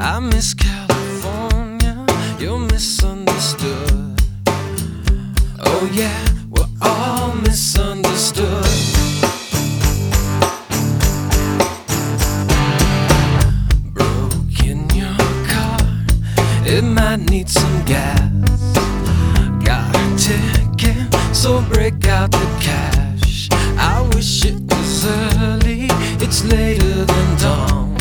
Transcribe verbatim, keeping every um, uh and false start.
I miss California, you're misunderstood. Oh yeah, we're all misunderstood. Broke in your car, it might need some gas. Got a ticket, so break out the cash. I wish it was early, it's later than dawn.